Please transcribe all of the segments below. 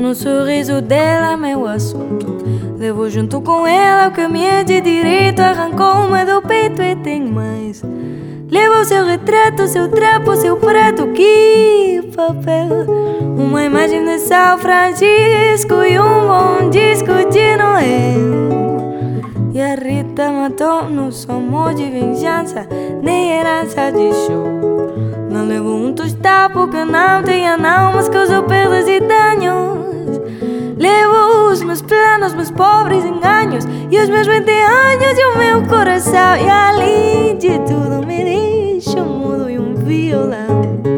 No sorriso dela, meu assunto. Levo junto com ela o que me é de direito. Arrancou-me do peito e tem mais. Levo o seu retrato, seu trapo, seu prato. Que papel. Uma imagem de São Francisco e um bom disco de Noel. E a Rita matou, não somos de vingança, nem herança de show. Não levo um tostado porque não tenha não, mas causou perdas e danos. Levo os meus planos, meus pobres enganos, e os meus 20 anos e o meu coração. E além de tudo me deixa mudo e um violão.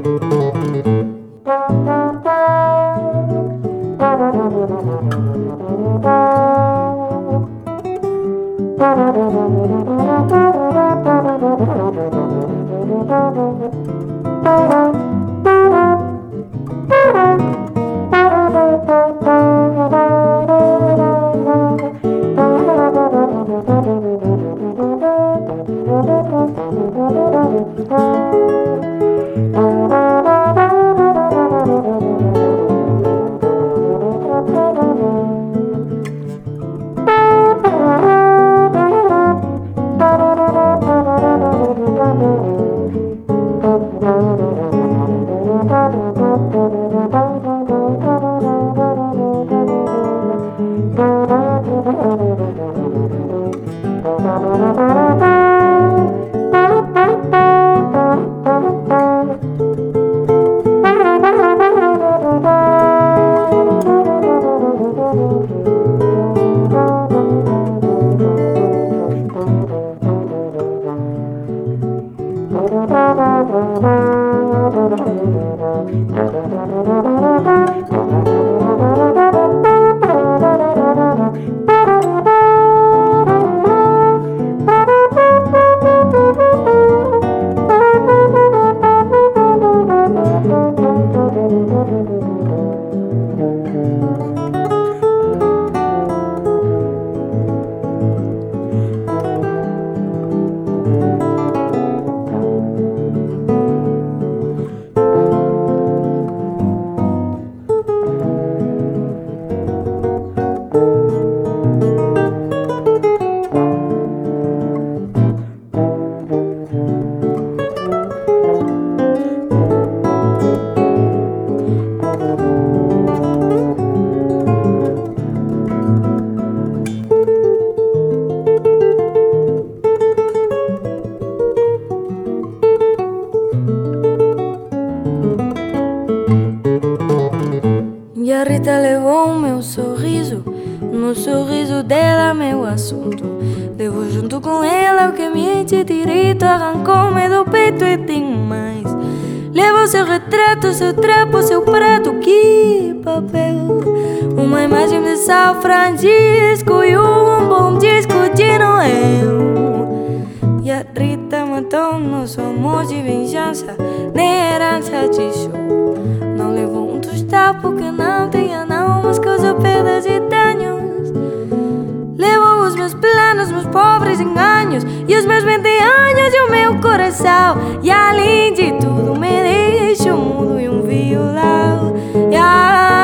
E a Rita levou o meu sorriso. No sorriso dela, meu assunto. Levo junto com ela o que me é de direito. Arrancou-me do peito e tem mais. Levo seu retrato, seu trapo, seu prato. Que papel. Uma imagem de São Francisco e um bom disco de Noel. E a Rita matou, não somos de vingança, nem herança de show. Não levo um tostado porque não tenha não, mas causou perdas e danos. Levo os meus planos, meus pobres enganos, e os meus 20 anos e o meu coração. E além de tudo me deixa mudo e um violão.